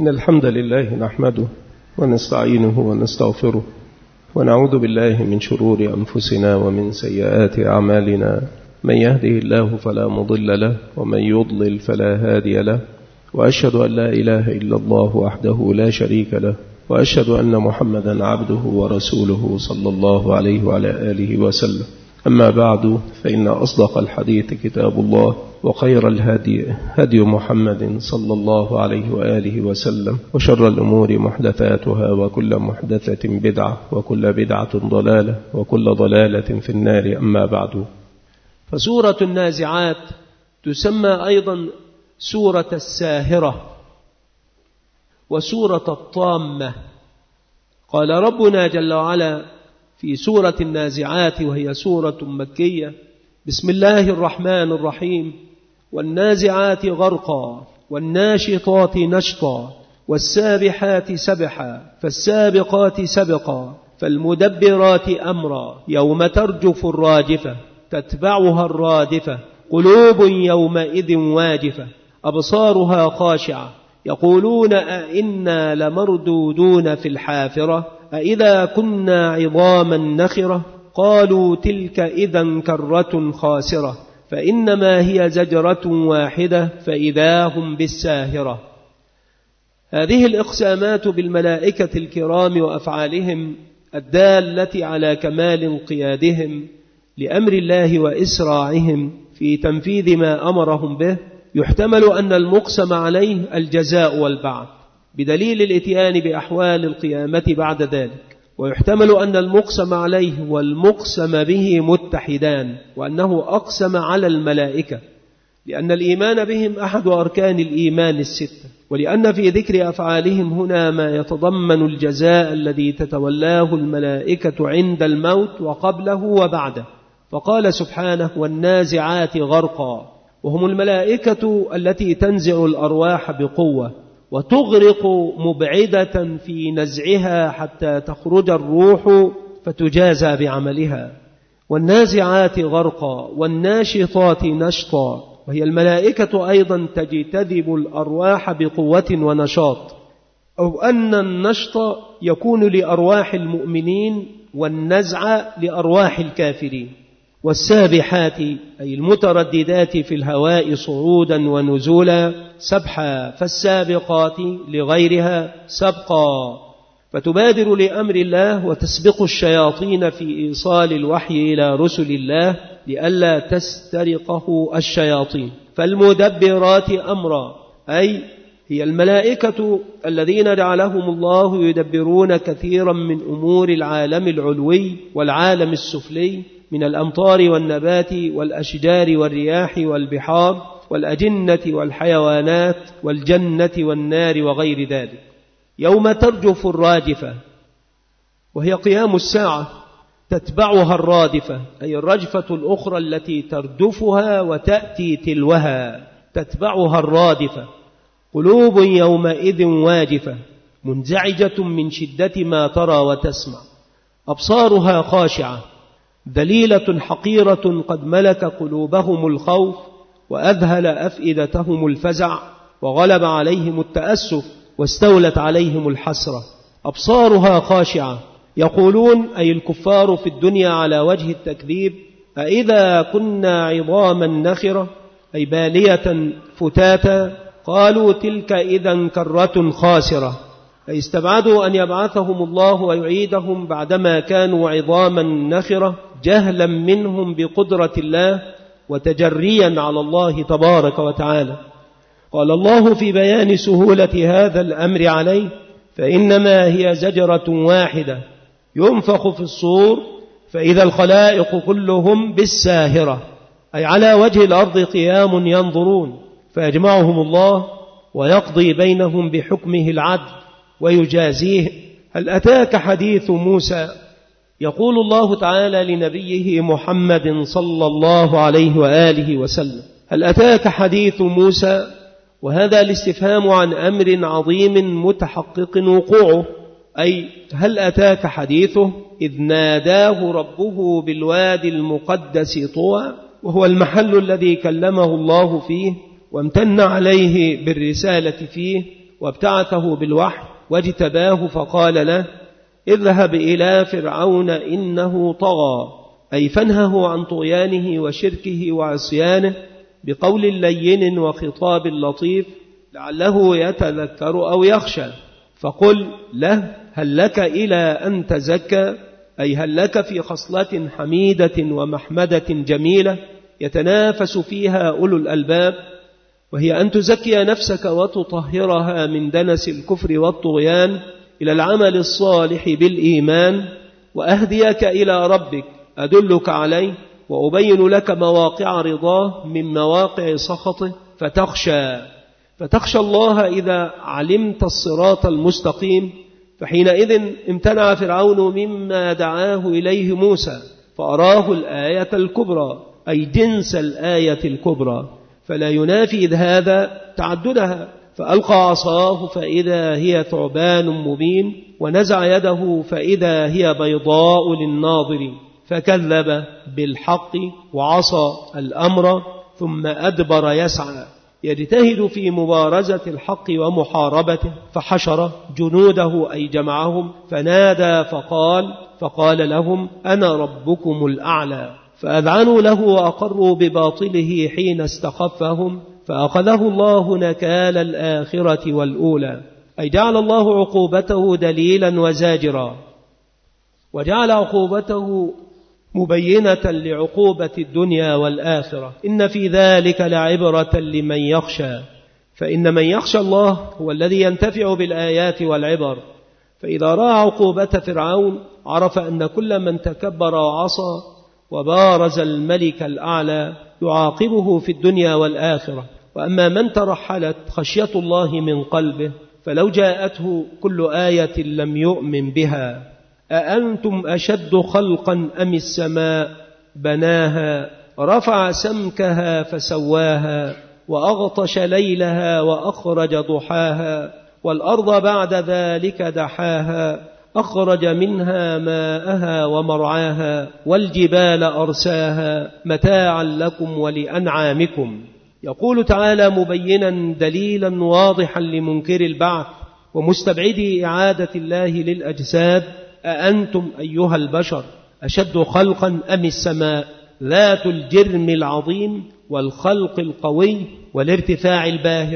إن الحمد لله نحمده ونستعينه ونستغفره ونعوذ بالله من شرور أنفسنا ومن سيئات أعمالنا. من يهده الله فلا مضل له ومن يضلل فلا هادي له، وأشهد أن لا إله إلا الله وحده لا شريك له، وأشهد أن محمدا عبده ورسوله صلى الله عليه وعلى آله وسلم. أما بعد، فإن أصدق الحديث كتاب الله، وخير الهدي هدي محمد صلى الله عليه وآله وسلم، وشر الأمور محدثاتها، وكل محدثة بدعة، وكل بدعة ضلالة، وكل ضلالة في النار. أما بعد، فسورة النازعات تسمى أيضا سورة الساهرة وسورة الطامة. قال ربنا جل وعلا في سورة النازعات وهي سورة مكية: بسم الله الرحمن الرحيم، والنازعات غرقا والناشطات نشطا والسابحات سبحا فالسابقات سبقا فالمدبرات أمرا يوم ترجف الراجفة تتبعها الرادفة قلوب يومئذ واجفة أبصارها خاشعة يقولون أئنا لمردودون في الحافرة أئذا كنا عظاما نخرة قالوا تلك إذا كرة خاسرة فإنما هي زجرة واحدة فإذا هم بالساهرة. هذه الإقسامات بالملائكة الكرام وأفعالهم الدالة على كمال انقيادهم لأمر الله وإسراعهم في تنفيذ ما أمرهم به، يحتمل أن المقسم عليه الجزاء والبعث بدليل الإتيان بأحوال القيامة بعد ذلك، ويحتمل أن المقسم عليه والمقسم به متحدان، وأنه أقسم على الملائكة لأن الإيمان بهم أحد أركان الإيمان الستة، ولأن في ذكر أفعالهم هنا ما يتضمن الجزاء الذي تتولاه الملائكة عند الموت وقبله وبعده. فقال سبحانه: والنازعات غرقا، وهم الملائكة التي تنزع الأرواح بقوة وتغرق مبعدة في نزعها حتى تخرج الروح فتجازى بعملها. والنازعات غرقا والناشطات نشطا، وهي الملائكة أيضا تجتذب الأرواح بقوة ونشاط، أو أن النشط يكون لأرواح المؤمنين والنزع لأرواح الكافرين. والسابحات أي المترددات في الهواء صعودا ونزولا سبحا فالسابقات لغيرها سبقا، فتبادر لأمر الله وتسبق الشياطين في إيصال الوحي إلى رسل الله لئلا تسترقه الشياطين. فالمدبرات أمرا أي هي الملائكة الذين جعلهم الله يدبرون كثيرا من أمور العالم العلوي والعالم السفلي من الأمطار والنبات والأشجار والرياح والبحار والأجنة والحيوانات والجنة والنار وغير ذلك. يوم ترجف الراجفة، وهي قيام الساعة، تتبعها الرادفة أي الرجفة الأخرى التي تردفها وتأتي تلوها، تتبعها الرادفة. قلوب يومئذ واجفة منزعجة من شدة ما ترى وتسمع، أبصارها خاشعة ذليلة حقيرة قد ملك قلوبهم الخوف وأذهل أفئدتهم الفزع وغلب عليهم التأسف واستولت عليهم الحسرة. أبصارها خاشعة يقولون أي الكفار في الدنيا على وجه التكذيب: أئذا كنا عظاما نخرة أي بالية فتاتا قالوا تلك إذا كرة خاسرة، أي استبعدوا أن يبعثهم الله ويعيدهم بعدما كانوا عظاما نخرة جهلا منهم بقدرة الله وتجريا على الله تبارك وتعالى. قال الله في بيان سهولة هذا الأمر عليه: فإنما هي زجرة واحدة ينفخ في الصور فإذا الخلائق كلهم بالساهرة، أي على وجه الأرض قيام ينظرون، فيجمعهم الله ويقضي بينهم بحكمه العدل ويجازيه. هل أتاك حديث موسى؟ يقول الله تعالى لنبيه محمد صلى الله عليه وآله وسلم: هل أتاك حديث موسى؟ وهذا الاستفهام عن أمر عظيم متحقق وقوعه، أي هل أتاك حديثه إذ ناداه ربه بالوادي المقدس طوى، وهو المحل الذي كلمه الله فيه وامتن عليه بالرسالة فيه وابتعثه بالوحي واجتباه فقال له: اذهب إلى فرعون إنه طغى، أي فانهه عن طغيانه وشركه وعصيانه بقول لين وخطاب لطيف لعله يتذكر أو يخشى، فقل له: هل لك إلى أن تزكى، أي هل لك في خصلة حميدة ومحمدة جميلة يتنافس فيها أولو الألباب، وهي أن تزكي نفسك وتطهرها من دنس الكفر والطغيان إلى العمل الصالح بالإيمان، وأهديك إلى ربك أدلك عليه وأبين لك مواقع رضاه من مواقع سخطه فتخشى الله إذا علمت الصراط المستقيم. فحينئذ امتنع فرعون مما دعاه إليه موسى فأراه الآية الكبرى، أي جنس الآية الكبرى، فلا ينافي إذ هذا تعددها، فألقى عصاه فإذا هي ثعبان مبين، ونزع يده فإذا هي بيضاء للناظرين، فكذب بالحق وعصى الأمر ثم أدبر يسعى يجتهد في مبارزة الحق ومحاربته، فحشر جنوده أي جمعهم فنادى فقال لهم: أنا ربكم الأعلى، فأذعنوا له وأقروا بباطله حين استخفهم، فأخذه الله نكال الآخرة والأولى، أي جعل الله عقوبته دليلا وزاجرا، وجعل عقوبته مبينة لعقوبة الدنيا والآخرة. إن في ذلك لعبرة لمن يخشى، فإن من يخشى الله هو الذي ينتفع بالآيات والعبر. فإذا رأى عقوبة فرعون عرف أن كل من تكبر وعصى وبارز الملك الأعلى يعاقبه في الدنيا والآخرة. وأما من ترحلت خشية الله من قلبه فلو جاءته كل آية لم يؤمن بها. أأنتم أشد خلقا أم السماء بناها رفع سمكها فسواها وأغطش ليلها وأخرج ضحاها والأرض بعد ذلك دحاها أخرج منها ماءها ومرعاها والجبال أرساها متاعا لكم ولأنعامكم. يقول تعالى مبينا دليلا واضحا لمنكر البعث ومستبعدي إعادة الله للأجساد: أأنتم أيها البشر أشد خلقا أم السماء ذات الجرم العظيم والخلق القوي والارتفاع الباهر؟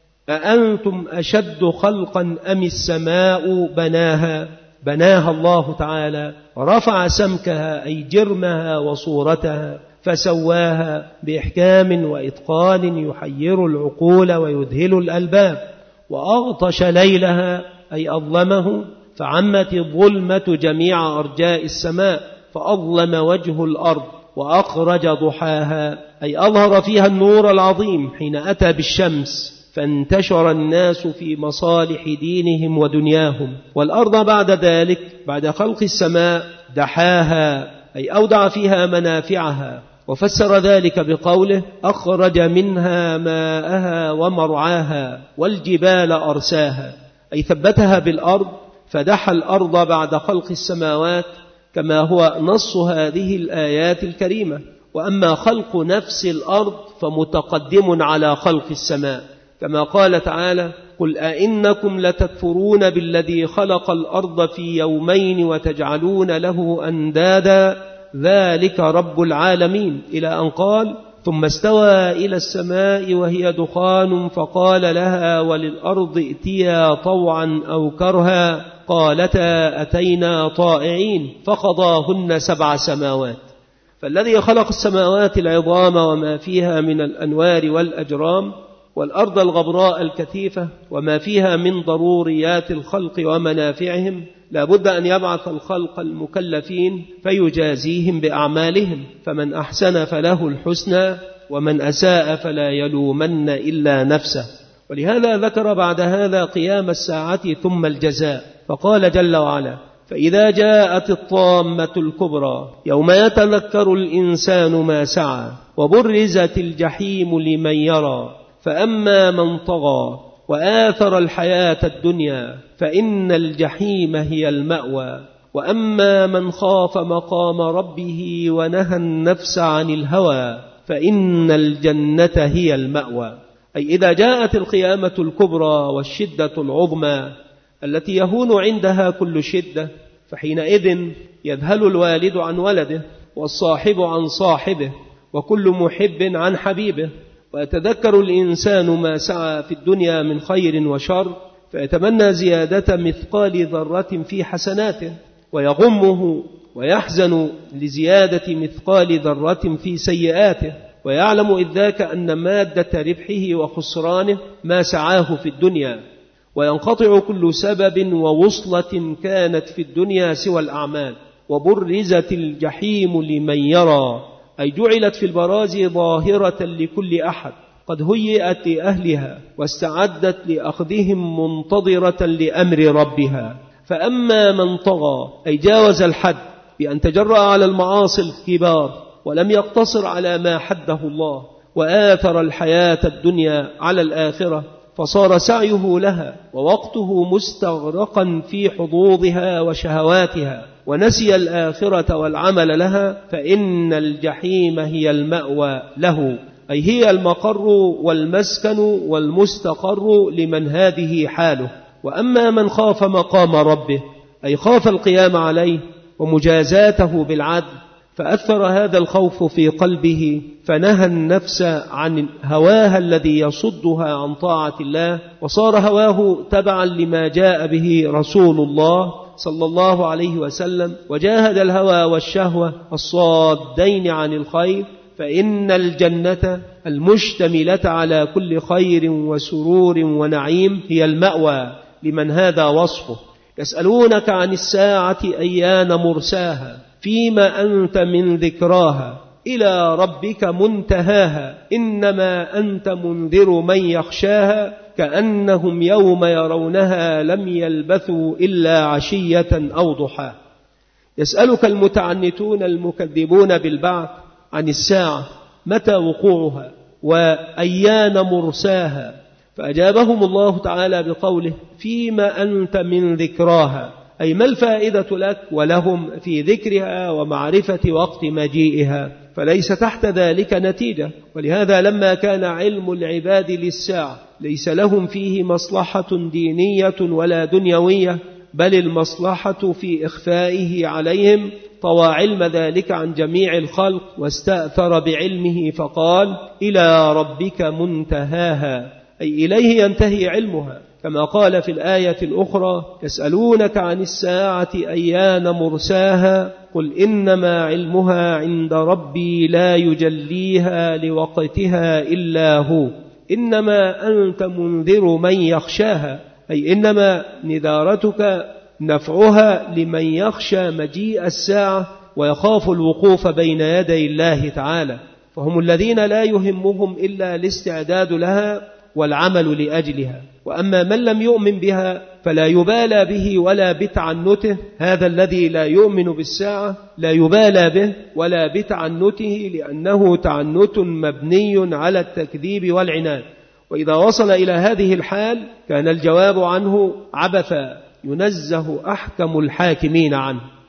أأنتم أشد خلقا أم السماء بناها الله تعالى رفع سمكها أي جرمها وصورتها فسواها بإحكام وإتقان يحير العقول ويذهل الألباب، وأغطش ليلها أي أظلمه فعمت الظلمة جميع أرجاء السماء فأظلم وجه الأرض، وأخرج ضحاها أي أظهر فيها النور العظيم حين أتى بالشمس فانتشر الناس في مصالح دينهم ودنياهم. والأرض بعد ذلك بعد خلق السماء دحاها أي أودع فيها منافعها، وفسر ذلك بقوله: أخرج منها ماءها ومرعاها والجبال أرساها، أي ثبتها بالأرض فدحى الأرض بعد خلق السماوات كما هو نص هذه الآيات الكريمة. وأما خلق نفس الأرض فمتقدم على خلق السماء، كما قال تعالى: قل أئنكم لتكفرون بالذي خلق الأرض في يومين وتجعلون له أندادا ذلك رب العالمين، إلى أن قال: ثم استوى إلى السماء وهي دخان فقال لها وللأرض ائتيا طوعا أو كرها قالتا أتينا طائعين فقضاهن 7 سماوات. فالذي خلق السماوات العظام وما فيها من الأنوار والأجرام، والأرض الغبراء الكثيفة وما فيها من ضروريات الخلق ومنافعهم، لا بد أن يبعث الخلق المكلفين فيجازيهم بأعمالهم، فمن أحسن فله الحسنى ومن أساء فلا يلومن إلا نفسه. ولهذا ذكر بعد هذا قيام الساعة ثم الجزاء، فقال جل وعلا: فإذا جاءت الطامة الكبرى يوم يتذكر الإنسان ما سعى وبرزت الجحيم لمن يرى فأما من طغى وآثر الحياة الدنيا فإن الجحيم هي المأوى وأما من خاف مقام ربه ونهى النفس عن الهوى فإن الجنة هي المأوى. أي إذا جاءت القيامة الكبرى والشدة العظمى التي يهون عندها كل شدة، فحينئذ يذهل الوالد عن ولده، والصاحب عن صاحبه، وكل محب عن حبيبه، ويتذكر الإنسان ما سعى في الدنيا من خير وشر، فيتمنى زيادة مثقال ذرة في حسناته، ويغمه ويحزن لزيادة مثقال ذرة في سيئاته، ويعلم إذ ذاك أن مادة ربحه وخسرانه ما سعاه في الدنيا، وينقطع كل سبب ووصلة كانت في الدنيا سوى الأعمال. وبرزت الجحيم لمن يرى، أي جعلت في البراز ظاهرة لكل أحد، قد هيئت لأهلها واستعدت لأخذهم منتظرة لأمر ربها. فأما من طغى، أي جاوز الحد بأن تجرأ على المعاصي الكبار ولم يقتصر على ما حده الله، وآثر الحياة الدنيا على الآخرة، فصار سعيه لها ووقته مستغرقا في حظوظها وشهواتها، ونسي الآخرة والعمل لها، فإن الجحيم هي المأوى له، أي هي المقر والمسكن والمستقر لمن هذه حاله. وأما من خاف مقام ربه، أي خاف القيام عليه ومجازاته بالعدل، فأثر هذا الخوف في قلبه، فنهى النفس عن هواها الذي يصدها عن طاعة الله، وصار هواه تبعا لما جاء به رسول الله صلى الله عليه وسلم، وجاهد الهوى والشهوة الصادين عن الخير، فإن الجنة المشتملة على كل خير وسرور ونعيم هي المأوى لمن هذا وصفه. يسألونك عن الساعة أيان مرساها، فيما أنت من ذكراها، إلى ربك منتهاها، إنما أنت منذر من يخشاها، كأنهم يوم يرونها لم يلبثوا إلا عشية أو ضحاها. يسألك المتعنتون المكذبون بالبعث عن الساعة متى وقوعها وأيان مرساها، فأجابهم الله تعالى بقوله فيما أنت من ذكراها، أي ما الفائدة لك ولهم في ذكرها ومعرفة وقت مجيئها، فليس تحت ذلك نتيجة. ولهذا لما كان علم العباد للساعة ليس لهم فيه مصلحة دينية ولا دنيوية، بل المصلحة في إخفائه عليهم، طوى علم ذلك عن جميع الخلق واستأثر بعلمه فقال إلى ربك منتهاها، أي إليه ينتهي علمها، كما قال في الآية الأخرى يسألونك عن الساعة أيان مرساها، قل إنما علمها عند ربي لا يجليها لوقتها إلا هو، إنما أنت منذر من يخشاها، أي إنما نذارتك نفعها لمن يخشى مجيء الساعة ويخاف الوقوف بين يدي الله تعالى، فهم الذين لا يهمهم إلا الاستعداد لها والعمل لأجلها. وأما من لم يؤمن بها فلا يبالى به ولا بتعنته، هذا الذي لا يؤمن بالساعة لا يبالى به ولا بتعنته، لأنه تعنت مبني على التكذيب والعناد. وإذا وصل إلى هذه الحال كان الجواب عنه عبثا ينزه أحكم الحاكمين عنه.